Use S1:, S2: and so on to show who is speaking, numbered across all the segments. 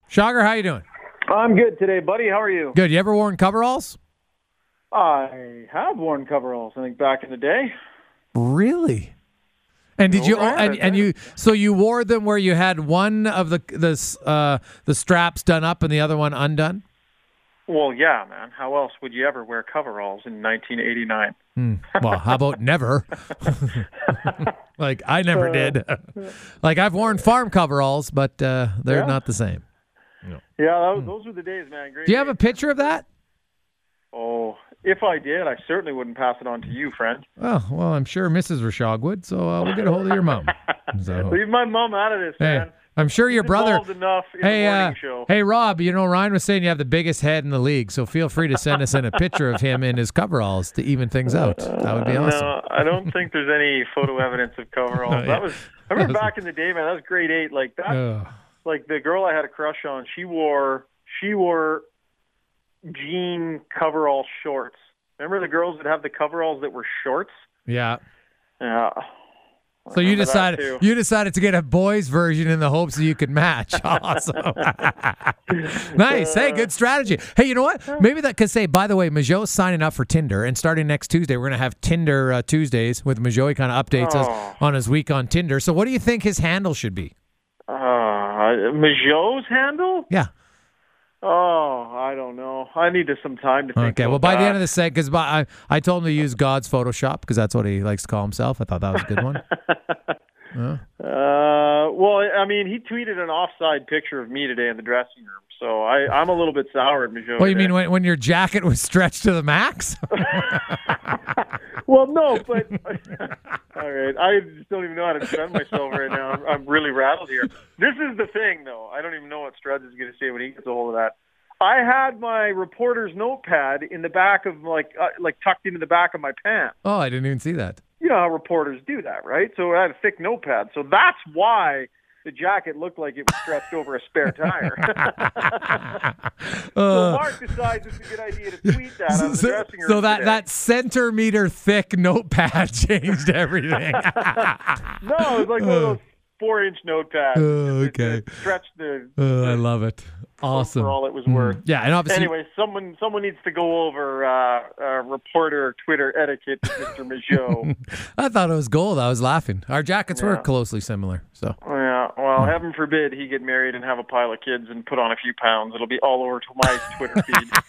S1: Shogger, how you doing?
S2: I'm good today, buddy. How are you?
S1: Good. You ever worn coveralls?
S2: I have worn coveralls, I think, back in the day.
S1: Really? And did so you wore them where you had one of the straps done up and the other one undone?
S2: Well, yeah, man. How else would you ever wear coveralls in 1989?
S1: Well, how about never? Like, I never did. Like, I've worn farm coveralls, but they're not the same.
S2: Yeah, those were the days, man. Great.
S1: Do you have a picture of that?
S2: Oh, if I did, I certainly wouldn't pass it on to you, friend.
S1: Oh, well, I'm sure Mrs. Rashog would, so we'll get a hold of your mom. So.
S2: Leave my mom out of this, man.
S1: I'm sure your brother.
S2: Enough in the morning show.
S1: Hey, Rob, Ryan was saying you have the biggest head in the league, so feel free to send us in a picture of him in his coveralls to even things out. That would be awesome.
S2: No, I don't think there's any photo evidence of coveralls. I remember back in the day, man, that was grade 8. Like that, like the girl I had a crush on, she wore jean coverall shorts. Remember the girls that have the coveralls that were shorts?
S1: Yeah.
S2: Yeah.
S1: So you decided to get a boys version in the hopes that you could match. Awesome. Nice. Hey, good strategy. Hey, you know what? Maybe that could say, by the way, Majo's signing up for Tinder, and starting next Tuesday, we're going to have Tinder Tuesdays with Majo. He kind of updates us on his week on Tinder. So what do you think his handle should be?
S2: Majo's handle?
S1: Yeah.
S2: Oh, I don't know. I need some time to think.
S1: Okay, well, by the end of the set, because I told him to use God's Photoshop because that's what he likes to call himself. I thought that was a good one.
S2: Well, I mean, he tweeted an offside picture of me today in the dressing room, so I'm a little bit sour at Majo.
S1: Well, you mean when your jacket was stretched to the max?
S2: Well, no, but all right. I just don't even know how to defend myself right now. I'm really rattled here. This is the thing, though. I don't even know what Struds is going to say when he gets a hold of that. I had my reporter's notepad in the back of like tucked into the back of my pants.
S1: Oh, I didn't even see that.
S2: You know how reporters do that, right? So I had a thick notepad. So that's why the jacket looked like it was stretched over a spare tire. So Mark decides it's a good idea to tweet that on the dressing room.
S1: So that centimeter thick notepad changed everything.
S2: No, it was like one of those 4-inch notepads.
S1: Okay.
S2: Stretched the.
S1: I love it. Awesome.
S2: For all it was worth.
S1: Yeah, and obviously.
S2: Anyway, someone needs to go over reporter Twitter etiquette, Mr. Majo.
S1: I thought it was gold. I was laughing. Our jackets were closely similar. So.
S2: Yeah. Well, heaven forbid he get married and have a pile of kids and put on a few pounds. It'll be all over to my Twitter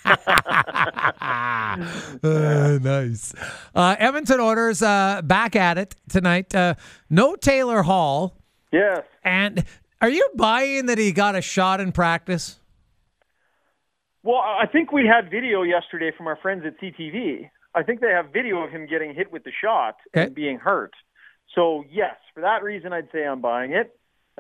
S2: feed.
S1: Nice. Edmonton Oilers back at it tonight. No Taylor Hall.
S2: Yes.
S1: And are you buying that he got a shot in practice?
S2: Well, I think we had video yesterday from our friends at CTV. I think they have video of him getting hit with the shot and being hurt. So, yes, for that reason, I'd say I'm buying it.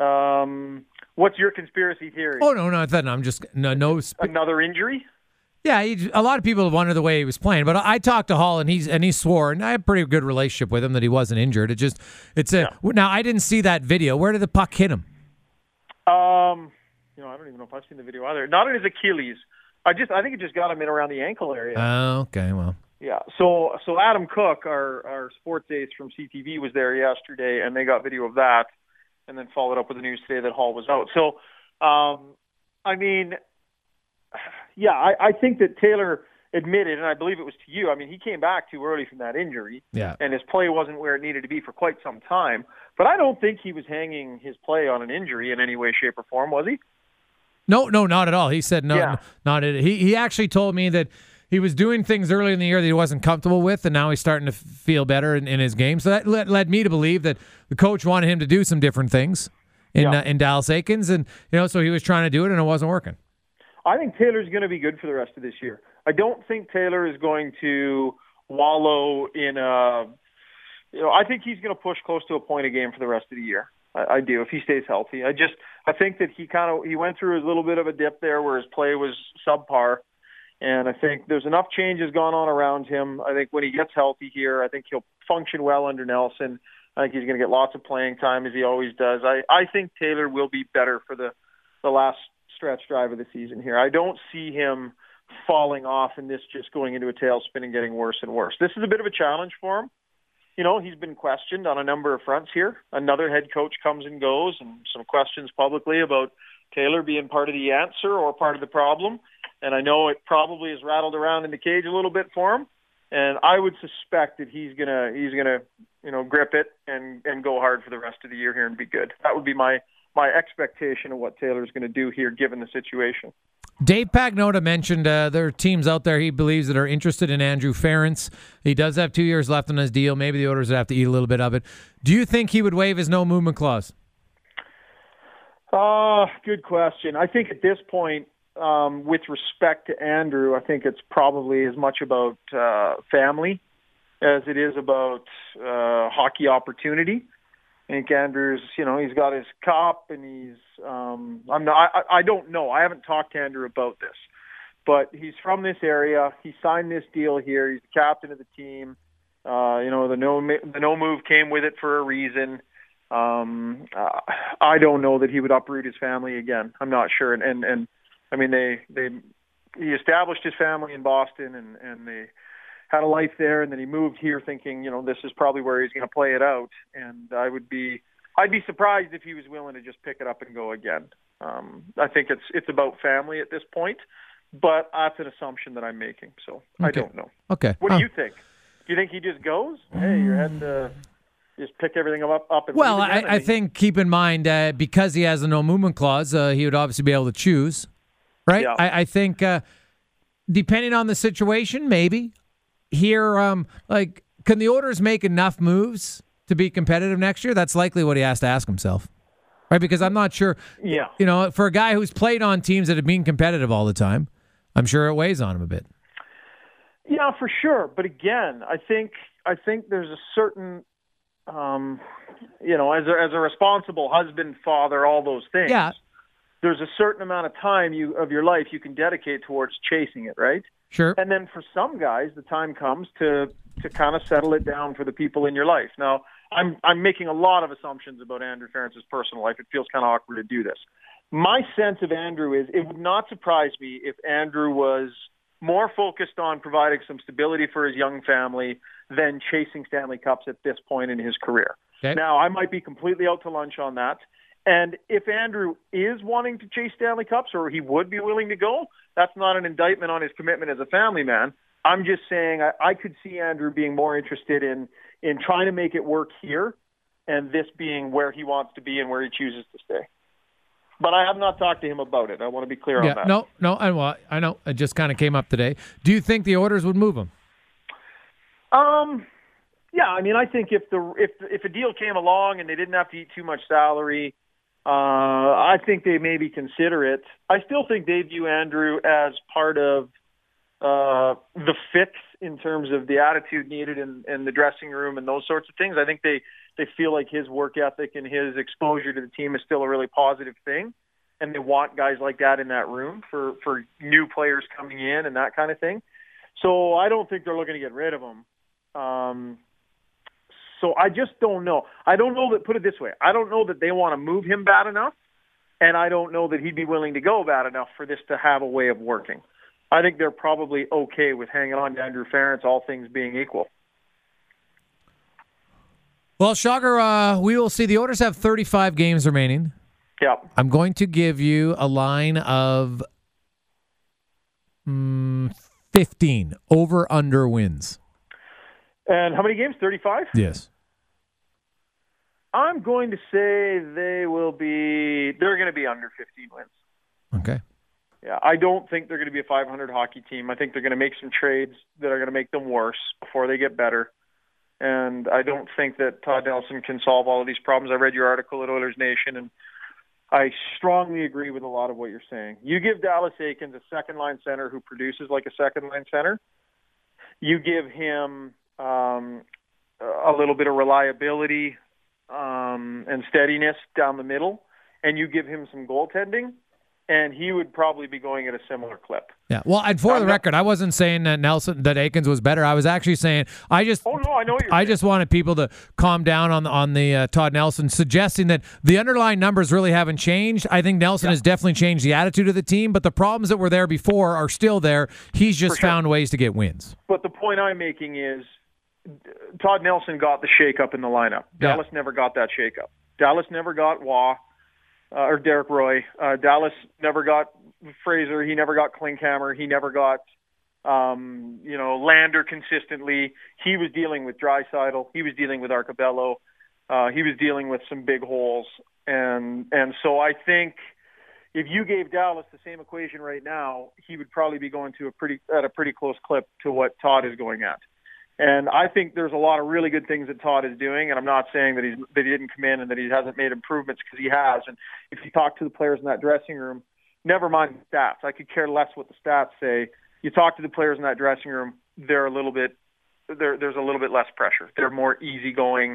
S2: What's your conspiracy theory?
S1: Oh, no, I'm just
S2: another injury?
S1: Yeah, a lot of people wonder the way he was playing, but I talked to Hall and he swore, and I have a pretty good relationship with him, that he wasn't injured. Now I didn't see that video. Where did the puck hit him?
S2: I don't even know if I've seen the video either. Not in his Achilles. I think it just got him in around the ankle area.
S1: Oh, okay, well.
S2: Yeah. So Adam Cook, our sports ace from CTV, was there yesterday, and they got video of that, and then followed up with the news today that Hall was out. So, I mean, yeah, I think that Taylor admitted, and I believe it was to you, I mean, he came back too early from that injury, and his play wasn't where it needed to be for quite some time. But I don't think he was hanging his play on an injury in any way, shape, or form, was he?
S1: No, not at all. He said no, not at. He actually told me that he was doing things early in the year that he wasn't comfortable with, and now he's starting to feel better in his game. So that led me to believe that the coach wanted him to do some different things in Dallas Aikens, and so he was trying to do it, and it wasn't working.
S2: I think Taylor's going to be good for the rest of this year. I don't think Taylor is going to wallow in a. I think he's going to push close to a point a game for the rest of the year. I do, if he stays healthy. I think that he went through a little bit of a dip there where his play was subpar, and I think there's enough changes going on around him. I think when he gets healthy here, I think he'll function well under Nelson. I think he's going to get lots of playing time, as he always does. I think Taylor will be better for the last stretch drive of the season here. I don't see him falling off and this just going into a tailspin and getting worse and worse. This is a bit of a challenge for him. He's been questioned on a number of fronts here. Another head coach comes and goes, and some questions publicly about Taylor being part of the answer or part of the problem. And I know it probably has rattled around in the cage a little bit for him. And I would suspect that he's gonna grip it and go hard for the rest of the year here and be good. That would be my expectation of what Taylor's going to do here, given the situation.
S1: Dave Pagnotta mentioned there are teams out there he believes that are interested in Andrew Ference. He does have 2 years left on his deal. Maybe the Oilers would have to eat a little bit of it. Do you think he would waive his no movement clause?
S2: Good question. I think at this point, with respect to Andrew, I think it's probably as much about family as it is about hockey opportunity. I think Andrew's, he's got his cup, and he's. I don't know. I haven't talked to Andrew about this, but he's from this area. He signed this deal here. He's the captain of the team. The no move came with it for a reason. I don't know that he would uproot his family again. I'm not sure. And I mean, he established his family in Boston, and they had a life there, and then he moved here thinking, this is probably where he's going to play it out. And I'd be surprised if he was willing to just pick it up and go again. I think it's about family at this point, but that's an assumption that I'm making. So okay. I don't know.
S1: Okay.
S2: What do you think? Do you think he just goes? Hey, you're heading to just pick everything up and
S1: well,
S2: leave again?
S1: I think keep in mind because he has a no movement clause, he would obviously be able to choose, right?
S2: Yeah.
S1: I think depending on the situation, maybe. Here, can the Oilers make enough moves to be competitive next year? That's likely what he has to ask himself, right? Because I'm not sure.
S2: Yeah.
S1: For a guy who's played on teams that have been competitive all the time, I'm sure it weighs on him a bit.
S2: Yeah, for sure. But again, I think there's a certain, as a responsible husband, father, all those things.
S1: Yeah.
S2: There's a certain amount of time of your life you can dedicate towards chasing it, right?
S1: Sure.
S2: And then for some guys, the time comes to kind of settle it down for the people in your life. Now, I'm making a lot of assumptions about Andrew Ference's personal life. It feels kind of awkward to do this. My sense of Andrew is it would not surprise me if Andrew was more focused on providing some stability for his young family than chasing Stanley Cups at this point in his career.
S1: Okay.
S2: Now, I might be completely out to lunch on that. And if Andrew is wanting to chase Stanley Cups, or he would be willing to go, that's not an indictment on his commitment as a family man. I'm just saying I could see Andrew being more interested in trying to make it work here, and this being where he wants to be and where he chooses to stay. But I have not talked to him about it. I want to be clear on that.
S1: No, I know. It just kind of came up today. Do you think the Oilers would move him?
S2: Yeah, I mean, I think if a deal came along and they didn't have to eat too much salary, I think they maybe consider it. I still think they view Andrew as part of the fix in terms of the attitude needed in the dressing room and those sorts of things. I think they feel like his work ethic and his exposure to the team is still a really positive thing, and they want guys like that in that room for new players coming in and that kind of thing. So I don't think they're looking to get rid of him. So I just don't know. I don't know that, put it this way, I don't know that they want to move him bad enough, and I don't know that he'd be willing to go bad enough for this to have a way of working. I think they're probably okay with hanging on to Andrew Ference, all things being equal.
S1: Well, Shocker, we will see. The Oilers have 35 games remaining.
S2: Yeah.
S1: I'm going to give you a line of 15 over-under wins.
S2: And how many games? 35?
S1: Yes.
S2: I'm going to say they're going to be under 15 wins.
S1: Okay.
S2: Yeah, I don't think they're going to be a 500 hockey team. I think they're going to make some trades that are going to make them worse before they get better. And I don't think that Todd Nelson can solve all of these problems. I read your article at Oilers Nation, and I strongly agree with a lot of what you're saying. You give Dallas Eakins a second-line center who produces like a second-line center. You give him a little bit of reliability and steadiness down the middle, and you give him some goaltending, and he would probably be going at a similar clip.
S1: Yeah. Well, and for the record, I wasn't saying that Eakins was better. I was actually saying I know what you're saying. Just wanted people to calm down on the Todd Nelson, suggesting that the underlying numbers really haven't changed. I think Nelson has definitely changed the attitude of the team, but the problems that were there before are still there. He's just found ways to get wins.
S2: But the point I'm making is Todd Nelson got the shakeup in the lineup. Dallas never got that shakeup. Dallas never got Waugh. or Derek Roy. Dallas never got Fraser. He never got Klinkhammer. He never got, Lander consistently. He was dealing with Draisaitl. He was dealing with Arcobello. He was dealing with some big holes. And so I think if you gave Dallas the same equation right now, he would probably be going to a pretty close clip to what Todd is going at. And I think there's a lot of really good things that Todd is doing, and I'm not saying that he didn't come in and that he hasn't made improvements, because he has. And if you talk to the players in that dressing room, never mind the stats. I could care less what the stats say. You talk to the players in that dressing room, there's a little bit less pressure. They're more easygoing.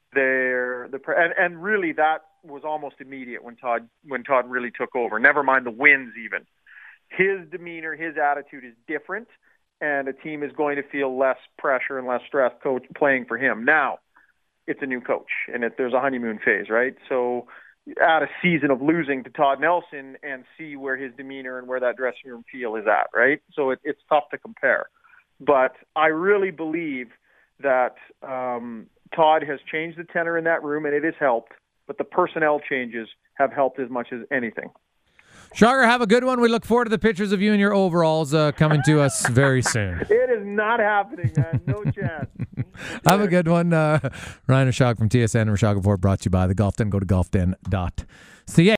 S2: And really that was almost immediate when Todd really took over. Never mind the wins even. His demeanor, his attitude is different, and a team is going to feel less pressure and less stress coach playing for him. Now, it's a new coach, and there's a honeymoon phase, right? So add a season of losing to Todd Nelson and see where his demeanor and where that dressing room feel is at, right? So it's tough to compare. But I really believe that Todd has changed the tenor in that room, and it has helped. But the personnel changes have helped as much as anything.
S1: Chager, have a good one. We look forward to the pictures of you in your overalls coming to us very soon.
S2: It is not happening, man. No chance.
S1: Have a good one. Ryan Rishaug from TSN and Rishaug Report, brought to you by the Golf Den. Go to golfden.ca.